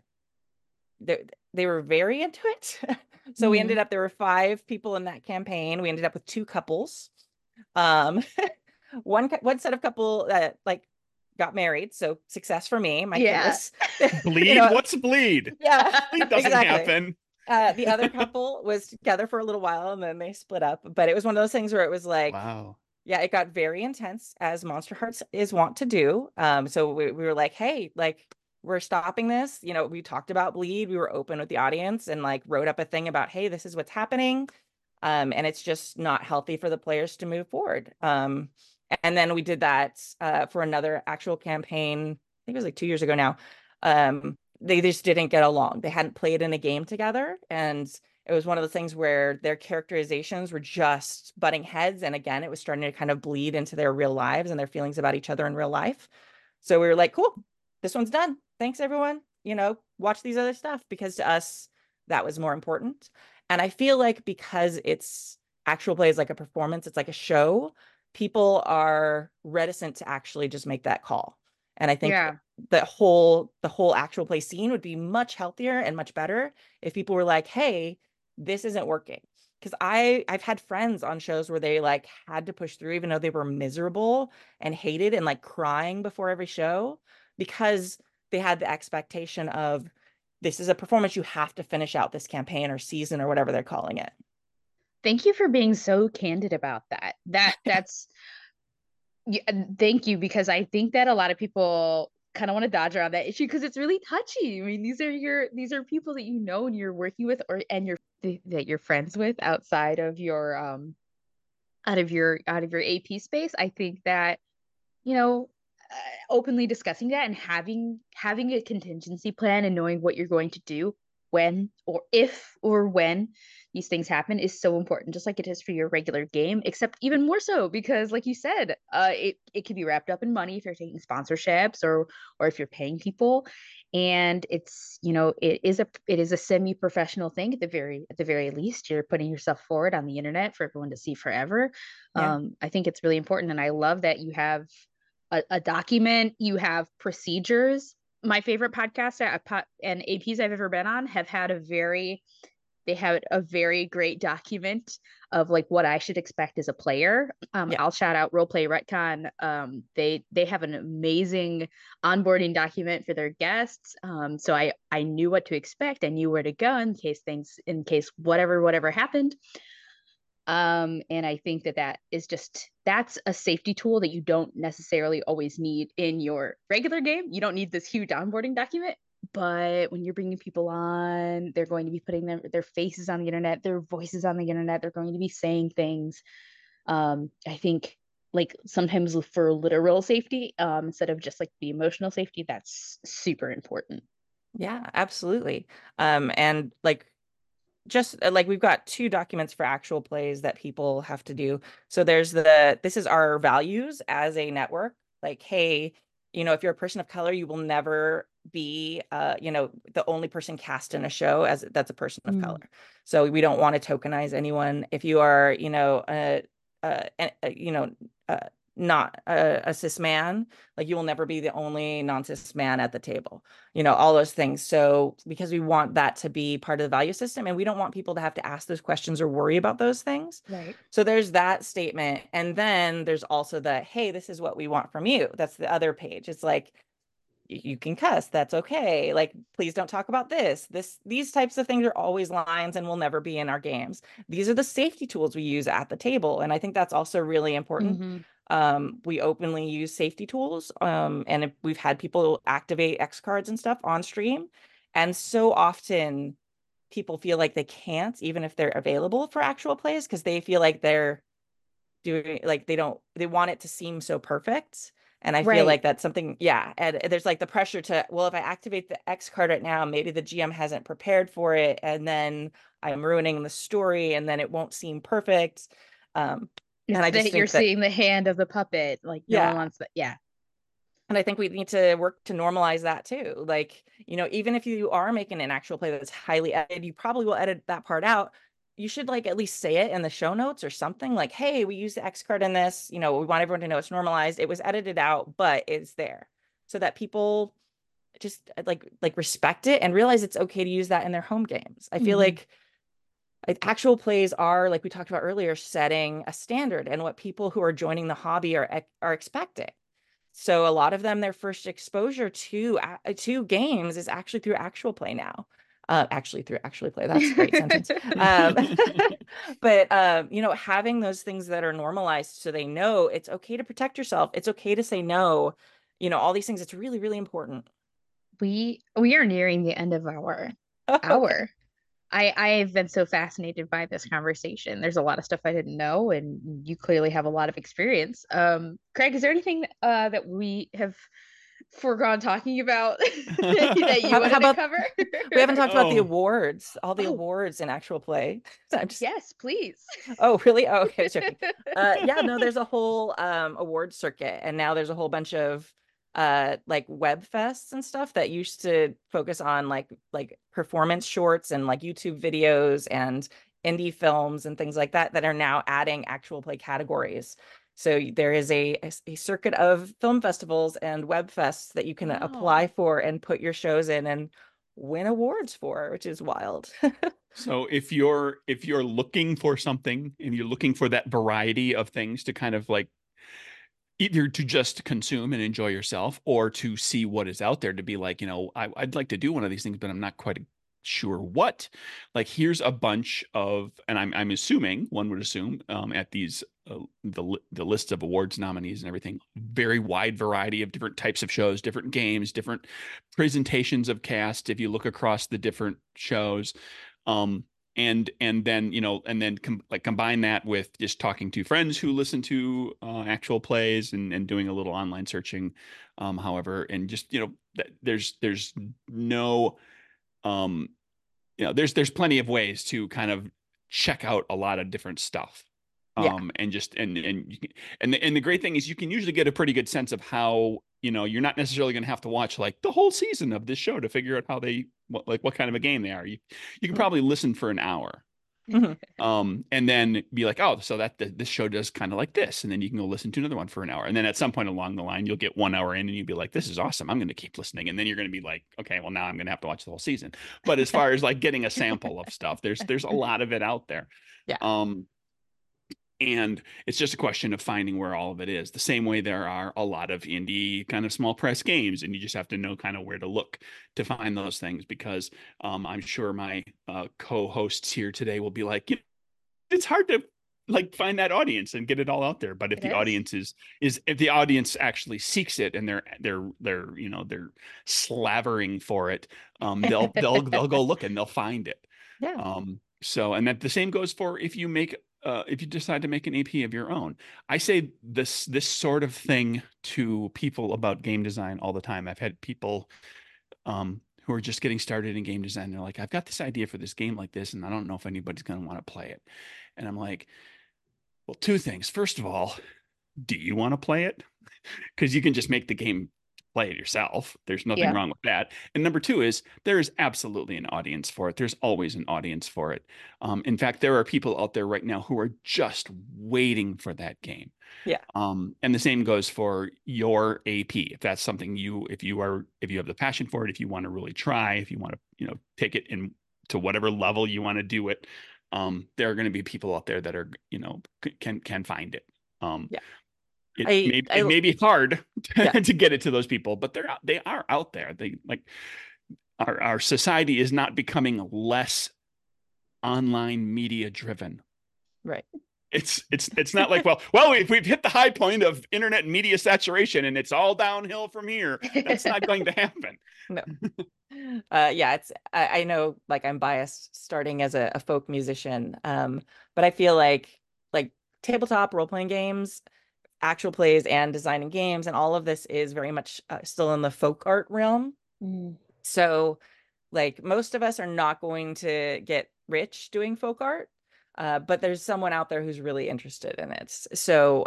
they were very into it. So we ended up, there were 5 people in that campaign. We ended up with 2 couples. One set of couple that got married, so success for me. My goodness. Bleed? What's bleed? Yeah, bleed doesn't happen. The other couple was together for a little while and then they split up. But it was one of those things where it was like, wow. Yeah, it got very intense, as Monster Hearts is wont to do. So we were like, hey, we're stopping this. We talked about bleed. We were open with the audience and wrote up a thing about, hey, this is what's happening. And it's just not healthy for the players to move forward. And then we did that for another actual campaign. I think it was 2 years ago now. They just didn't get along. They hadn't played in a game together. And it was one of the things where their characterizations were just butting heads. And again, it was starting to kind of bleed into their real lives and their feelings about each other in real life. So we were like, cool, this one's done. Thanks, everyone. Watch these other stuff, because to us, that was more important. And I feel like because it's actual plays like a performance, it's like a show, people are reticent to actually just make that call. And I think the whole actual play scene would be much healthier and much better if people were like, hey, this isn't working. Because I've had friends on shows where they had to push through even though they were miserable and hated and crying before every show, because they had the expectation of, this is a performance, you have to finish out this campaign or season or whatever they're calling it. Thank you for being so candid about that. That's thank you, because I think that a lot of people kind of want to dodge around that issue because it's really touchy. I mean, these are people that and you're working with, that you're friends with outside of your out of your AP space. I think that openly discussing that and having a contingency plan and knowing what you're going to do when or if or when these things happen is so important, just like it is for your regular game, except even more so because, like you said, it can be wrapped up in money if you're taking sponsorships or if you're paying people, and it's it is a semi-professional thing at the very least. You're putting yourself forward on the internet for everyone to see forever. I think it's really important, and I love that you have a document, you have procedures. My favorite podcast and APs I've ever been on have had they have a very great document of what I should expect as a player. I'll shout out Roleplay Retcon. They have an amazing onboarding document for their guests. So I knew what to expect. I knew where to go in case whatever happened. And I think that's a safety tool that you don't necessarily always need in your regular game. You don't need this huge onboarding document, but when you're bringing people on, they're going to be putting their faces on the internet, their voices on the internet. They're going to be saying things. I think sometimes for literal safety, instead of just the emotional safety, that's super important. Yeah, absolutely. And just we've got 2 documents for actual plays that people have to do. So there's this is our values as a network. Hey, if you're a person of color, you will never be the only person cast in a show that's a person of color. So we don't want to tokenize anyone. If you are not a cis man, you will never be the only non-cis man at the table, all those things. So because we want that to be part of the value system, and we don't want people to have to ask those questions or worry about those things. Right. So there's that statement. And then there's also hey, this is what we want from you. That's the other page. It's you can cuss, that's okay. Like, please don't talk about these types of things are always lines and will never be in our games. These are the safety tools we use at the table, and I think that's also really important. Mm-hmm. We openly use safety tools, and we've had people activate X cards and stuff on stream, and so often people feel like they can't, even if they're available for actual plays, because they feel like they're doing, like, they want it to seem so perfect. And I feel Right. like that's something, yeah. And there's like the pressure to, well, if I activate the X card right now, maybe the GM hasn't prepared for it, and then I'm ruining the story, and then it won't seem perfect. And It's I just that you're think that, seeing the hand of the puppet. Like no one yeah. wants that. Yeah. And I think we need to work to normalize that too. Like, even if you are making an actual play that's highly edited, you probably will edit that part out. You should like at least say it in the show notes or something, like, hey, we used the X card in this. We want everyone to know it's normalized. It was edited out, but it's there, so that people just like respect it and realize it's okay to use that in their home games. I feel Mm-hmm. like actual plays are, like we talked about earlier, setting a standard and what people who are joining the hobby are expecting. So a lot of them, their first exposure to games is actually through actual play now. Actually through actually play. That's a great sentence. But having those things that are normalized, so they know it's okay to protect yourself. It's okay to say no. All these things. It's really, really important. We are nearing the end of our Okay. hour. I've been so fascinated by this conversation. There's a lot of stuff I didn't know, and you clearly have a lot of experience. Craig, is there anything that we have foregone talking about that you How wanted to about cover? we haven't talked about the Oh, awards, all the Oh, awards in actual play. So I'm just yes, please. Oh, really? Oh, okay, I was joking. Yeah, no, there's a whole award circuit, and now there's a whole bunch of like web fests and stuff that used to focus on like performance shorts and like YouTube videos and indie films and things like that are now adding actual play categories. So there is a circuit of film festivals and web fests that you can apply Wow. for and put your shows in and win awards for, which is wild. so if you're looking for something and you're looking for that variety of things to kind of like either to just consume and enjoy yourself or to see what is out there to be like, I'd like to do one of these things, but I'm not quite sure what. Like, here's a bunch of, and I'm assuming, one would assume, at these the list of awards nominees and everything, very wide variety of different types of shows, different games, different presentations of cast. If you look across the different shows, um, and then like combine that with just talking to friends who listen to actual plays and doing a little online searching, however, and just there's no there's plenty of ways to kind of check out a lot of different stuff. Yeah. And just and the great thing is you can usually get a pretty good sense of how, you're not necessarily going to have to watch like the whole season of this show to figure out how what kind of a game they are. You can probably listen for an hour, Mhm. and then be like, oh, so this show does kind of like this, and then you can go listen to another one for an hour, and then at some point along the line, you'll get 1 hour in, and you'll be like, this is awesome, I'm going to keep listening, and then you're going to be like, okay, well now I'm going to have to watch the whole season. But as far as like getting a sample of stuff, there's a lot of it out there. Yeah. And it's just a question of finding where all of it is. The same way there are a lot of indie kind of small press games, and you just have to know kind of where to look to find those things. Because I'm sure my co-hosts here today will be like, it's hard to like find that audience and get it all out there. But if It the is. audience is if the audience actually seeks it and they're slavering for it, they'll go look and they'll find it. Yeah. So, and that the same goes for if you decide to make an AP of your own. I say this sort of thing to people about game design all the time. I've had people who are just getting started in game design. They're like, I've got this idea for this game like this, and I don't know if anybody's going to want to play it. And I'm like, well, two things. First of all, do you want to play it? Because you can just make the game, play it yourself. There's nothing Yeah. wrong with that. And number two is there is absolutely an audience for it. There's always an audience for it. In fact, there are people out there right now who are just waiting for that game. Yeah. And the same goes for your AP. If that's something if you have the passion for it, if you want to really try, if you want to, take it in to whatever level you want to do it, there are going to be people out there that are, can find it. Yeah. it may be hard Yeah. to get it to those people, but they are out there. They like our society is not becoming less online media driven. Right. It's not like, well, we've hit the high point of internet media saturation and it's all downhill from here. That's not going to happen. No. Yeah, I know, like, I'm biased starting as a folk musician, but I feel like tabletop role-playing games, actual plays, and designing games, and all of this is very much still in the folk art realm. So like most of us are not going to get rich doing folk art, but there's someone out there who's really interested in it. So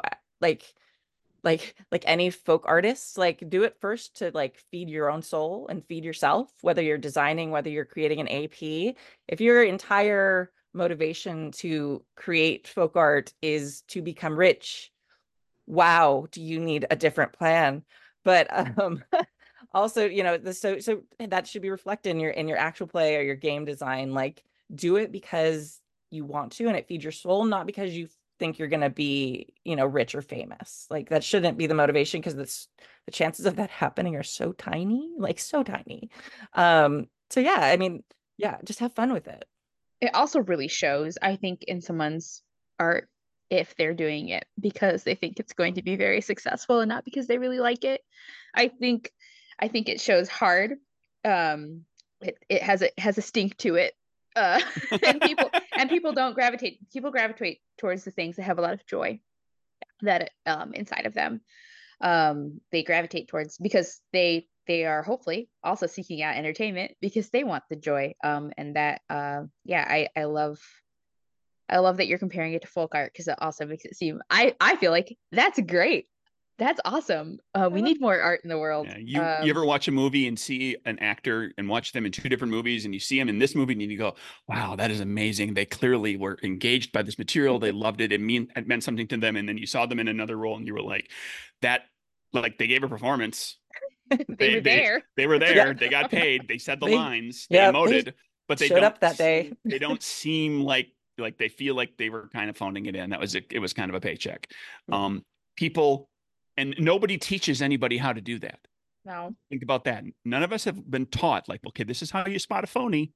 like any folk artists, like do it first to like feed your own soul and feed yourself, whether you're designing, whether you're creating an AP. If your entire motivation to create folk art is to become rich, wow, do you need a different plan? But also, so that should be reflected in your actual play or your game design. Like, do it because you want to and it feeds your soul, not because you think you're going to be, rich or famous. Like, that shouldn't be the motivation, because the chances of that happening are so tiny, like so tiny. So yeah, I mean, yeah, just have fun with it. It also really shows, I think, in someone's art if they're doing it because they think it's going to be very successful and not because they really like it. I think it shows hard. It has a stink to it. And people don't gravitate. People gravitate towards the things that have a lot of joy that inside of them. They gravitate towards because they are hopefully also seeking out entertainment because they want the joy. And that yeah, I love that you're comparing it to folk art because it also makes it seem I feel like that's great. That's awesome. We need more art in the world. Yeah, you ever watch a movie and see an actor and watch them in two different movies, and you see them in this movie and you go, wow, that is amazing. They clearly were engaged by this material. They loved it. It meant something to them. And then you saw them in another role and you were like, they gave a performance. They were there. They were there. Yeah. They got paid. They said the lines. They emoted, but they showed up that day. They don't seem like they feel like they were kind of phoning it in. It was kind of a paycheck. People, and nobody teaches anybody how to do that. No. Think about that. None of us have been taught, like, okay, this is how you spot a phony.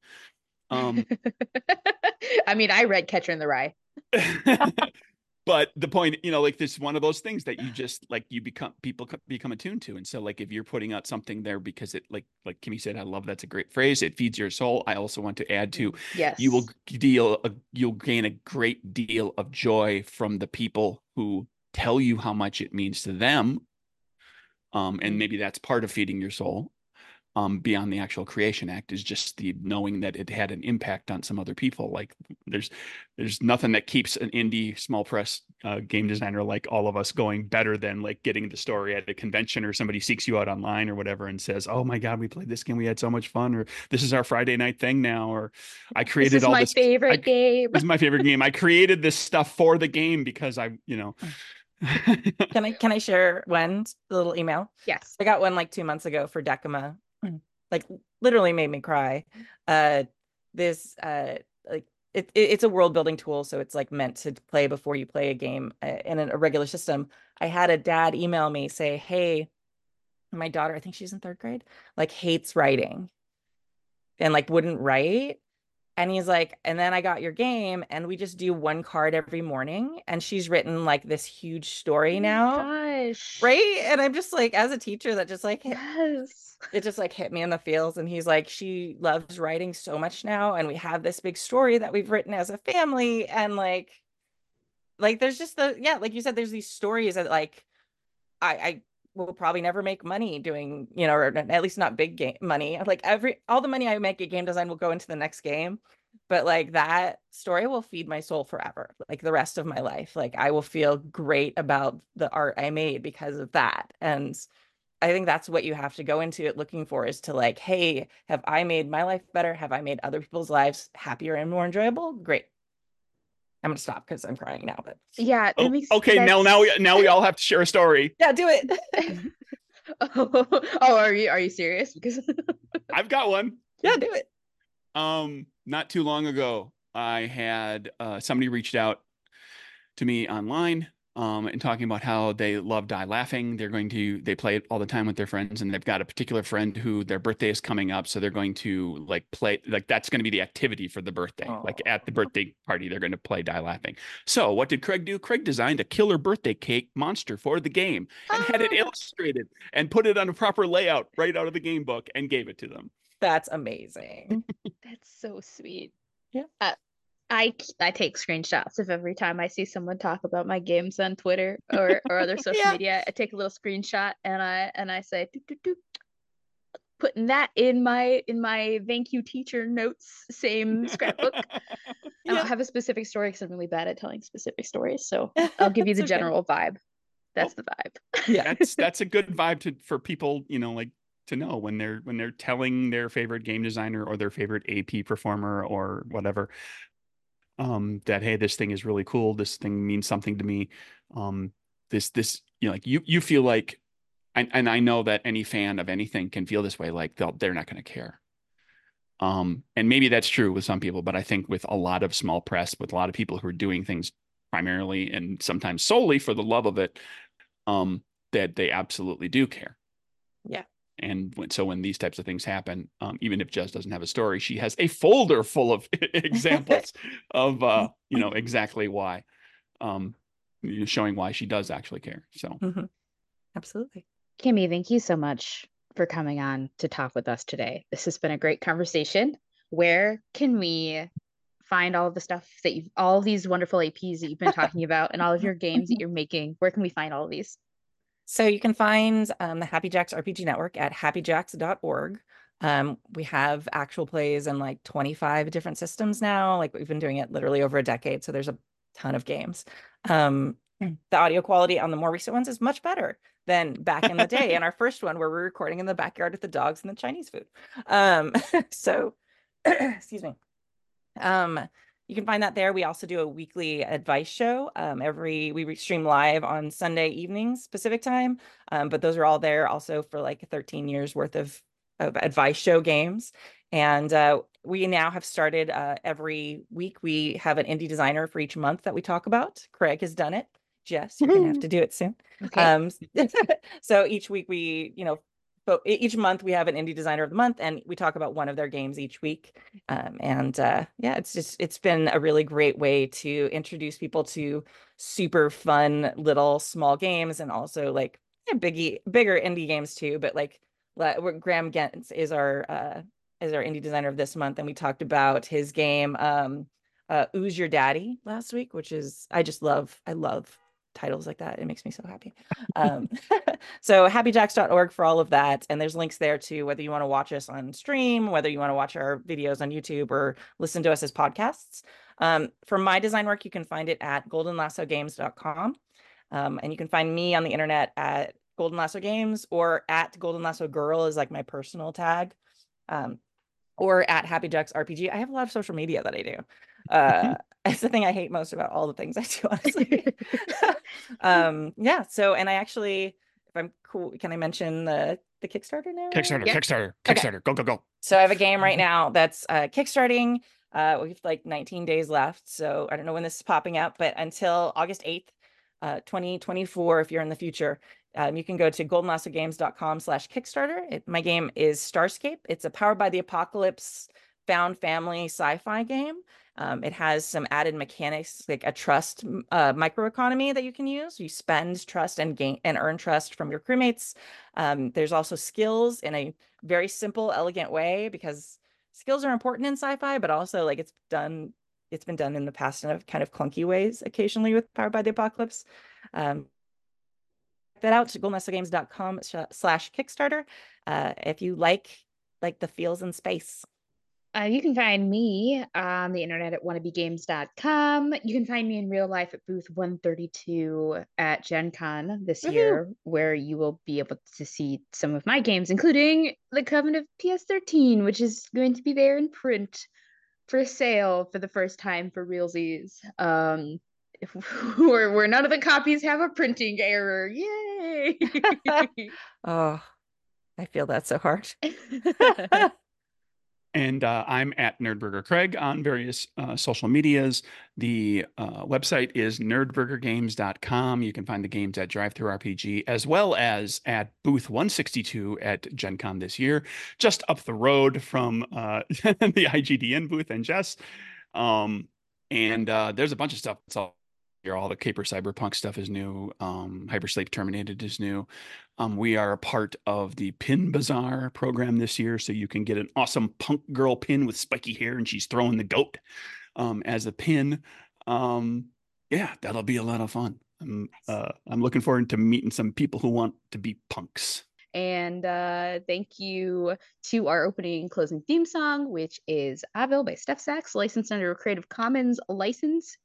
I mean, I read Catcher in the Rye. But the point, like, this is one of those things that you just like, people become attuned to. And so, like, if you're putting out something there because it, like Kimmy said, I love, that's a great phrase. It feeds your soul. I also want to add to, yes, you'll gain a great deal of joy from the people who tell you how much it means to them. And maybe that's part of feeding your soul. Beyond the actual creation act is just the knowing that it had an impact on some other people. Like, there's nothing that keeps an indie small press game designer like all of us going better than like getting the story at a convention, or somebody seeks you out online or whatever and says, oh my God, we played this game, we had so much fun, or this is our Friday night thing now, or I created this my favorite game. This is my favorite game. I created this stuff for the game because Can I share the little email? Yes. I got one like 2 months ago for Decima. Like, literally made me cry. It's a world building tool, so it's like meant to play before you play a game in a regular system. I had a dad email me, say, hey, my daughter, I think she's in 3rd grade, like, hates writing and like wouldn't write. And he's like, and then I got your game and we just do 1 card every morning. And she's written like this huge story now. Gosh. Right. And I'm just like, as a teacher, that just like, yes, it just like hit me in the feels. And he's like, she loves writing so much now. And we have this big story that we've written as a family. And like there's just like you said, there's these stories that like, I will probably never make money doing, or at least not big game money. Like, all the money I make at game design will go into the next game. But like, that story will feed my soul forever, like the rest of my life. Like, I will feel great about the art I made because of that. And I think that's what you have to go into it looking for, is to like, hey, have I made my life better? Have I made other people's lives happier and more enjoyable? Great. I'm gonna stop because I'm crying now. But yeah, okay. Now we all have to share a story. Yeah, do it. Oh, are you serious? Because I've got one. Yeah, do it. Not too long ago, I had somebody reached out to me online and talking about how they love Die Laughing. They play it all the time with their friends, and they've got a particular friend who their birthday is coming up. So they're going to like play, like that's going to be the activity for the birthday. Like at the birthday party, they're going to play Die Laughing. So what did Craig do? Craig designed a killer birthday cake monster for the game and had it illustrated and put it on a proper layout right out of the game book and gave it to them. That's amazing. That's so sweet. Yeah. I take screenshots of every time I see someone talk about my games on Twitter or other social Yeah. media. I take a little screenshot and I say, "Doop, doop, doop," putting that in my thank you teacher notes, same scrapbook. I don't have a specific story because I'm really bad at telling specific stories. So I'll give you the It's okay. general vibe. That's the vibe. Yeah. That's a good vibe for people, like to know when they're telling their favorite game designer or their favorite AP performer or whatever, that, hey, this thing is really cool. This thing means something to me. This, like you feel like, and I know that any fan of anything can feel this way, like they're not going to care. And maybe that's true with some people, but I think with a lot of small press, with a lot of people who are doing things primarily and sometimes solely for the love of it, that they absolutely do care. Yeah. And when these types of things happen, even if Jess doesn't have a story, she has a folder full of examples of, exactly why, showing why she does actually care. So Absolutely. Kimmy, thank you so much for coming on to talk with us today. This has been a great conversation. Where can we find all of the stuff all of these wonderful APs that you've been talking about and all of your games that you're making? Where can we find all of these? So you can find the Happy Jacks RPG Network at happyjacks.org. We have actual plays in like 25 different systems now. Like we've been doing it literally over a decade. So there's a ton of games. The audio quality on the more recent ones is much better than back in the day. In our first one, where we're recording in the backyard with the dogs and the Chinese food. So, excuse me. You can find that there. We also do a weekly advice show. We stream live on Sunday evenings Pacific time. But those are all there also for like 13 years worth of advice show games. And we now have started every week. We have an indie designer for each month that we talk about. Craig has done it. Jess, you're gonna have to do it soon. Okay. So each week but each month we have an indie designer of the month and we talk about one of their games each week. It's been a really great way to introduce people to super fun little small games and also like bigger indie games too. But like Graham Gens is our indie designer of this month, and we talked about his game Ooze Your Daddy last week, which is I love titles like that. It makes me so happy. So happyjacks.org for all of that. And there's links there too, whether you want to watch us on stream, whether you want to watch our videos on YouTube or listen to us as podcasts. For my design work, you can find it at goldenlassogames.com. And you can find me on the internet at Golden Lasso Games or at Golden Lasso Girl is like my personal tag. Or at Happy Jacks RPG. I have a lot of social media that I do. It's the thing I hate most about all the things I do, honestly. And I actually, if I'm cool, can I mention the Kickstarter now? Kickstarter, go. So I have a game right now that's kickstarting. We have like 19 days left. So I don't know when this is popping up, but until August 8th, 2024, if you're in the future, you can go to goldenlassogames.com/Kickstarter. My game is Starscape. It's a Powered by the Apocalypse found family sci-fi game. It has some added mechanics like a trust microeconomy that you can use. You spend trust and gain and earn trust from your crewmates. There's also skills in a very simple, elegant way because skills are important in sci-fi, but also like it's been done in the past in a kind of clunky ways occasionally with Powered by the Apocalypse. That out to goldenlassogames.com/Kickstarter if you like the feels in space. You can find me on the internet at wannabegames.com. You can find me in real life at booth 132 at Gen Con this year, where you will be able to see some of my games, including The Covenant of PS13, which is going to be there in print for sale for the first time for realsies. Where none of the copies have a printing error. Yay! Oh, I feel that so hard. And I'm at Nerdburger Craig on various social medias. The website is nerdburgergames.com. You can find the games at DriveThruRPG as well as at booth 162 at Gen Con this year, just up the road from the IGDN booth and Jess. And there's a bunch of stuff. It's all the Caper Cyberpunk stuff is new. Hypersleep Terminated is new. We are a part of the Pin Bazaar program this year, so you can get an awesome punk girl pin with spiky hair, and she's throwing the goat as a pin. Yeah, that'll be a lot of fun. I'm looking forward to meeting some people who want to be punks. And thank you to our opening and closing theme song, which is Avil by Steph Sachs, licensed under a Creative Commons license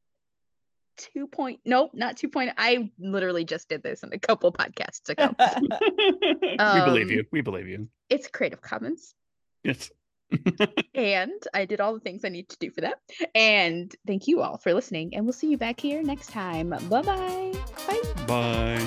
2.0. Nope, not 2.0. I literally just did this in a couple podcasts ago. We believe you. We believe you. It's Creative Commons. Yes. And I did all the things I need to do for that. And thank you all for listening. And we'll see you back here next time. Bye-bye. Bye. Bye.